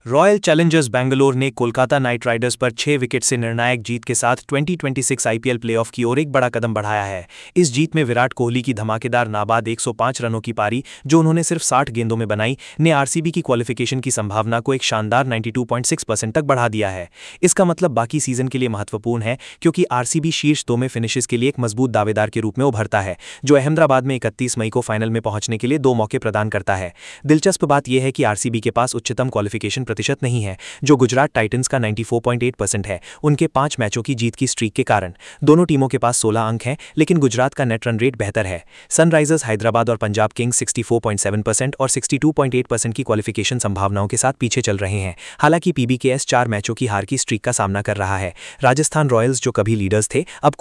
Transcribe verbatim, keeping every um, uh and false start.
Royal Challengers Bangalore ने Kolkata night Riders पर छह विकेट से निर्णायक जीत के साथ twenty twenty six IPL playoff की ओर एक बड़ा कदम बढ़ाया है। इस जीत में विराट कोहली की धमाकेदार नाबाद एक सौ पाँच रनों की पारी, जो उन्होंने सिर्फ साठ गेंदों में बनाई, ने आरसीबी की क्वालिफिकेशन की संभावना को एक शानदार बानवे पॉइंट छह परसेंट तक बढ़ा दिया है। इसका मतलब बाकी सीजन के लिए महत्वपूर्ण है, क्योंकि आरसीबी शीर्ष दो में फिनिशेस के लिए एक मजबूत दावेदार के रूप में उभरता है, जो अहमदाबाद में इकतीस मई को फाइनल में पहुंचने के लिए दो मौके प्रदान करता है। दिलचस्प बात यह है कि आरसीबी के पास उच्चतम क्वालिफिकेशन प्रतिशत नहीं है, जो गुजरात टाइटंस का चौरानवे पॉइंट आठ परसेंट है, उनके पांच मैचों की जीत की स्ट्रीक के कारण। दोनों टीमों के पास सोलह अंक हैं, लेकिन गुजरात का नेट रन रेट बेहतर है। सनराइजर्स हैदराबाद और पंजाब किंग्स चौंसठ पॉइंट सात परसेंट और बासठ पॉइंट आठ परसेंट की क्वालिफिकेशन संभावनाओं के साथ पीछे चल रहे हैं। हालांकि पीबीकेएस चार मैचों की हार की स्ट्रीक का सामना कर रहा है। राजस्थान रॉयल्स, जो कभी लीडर्स थे, अब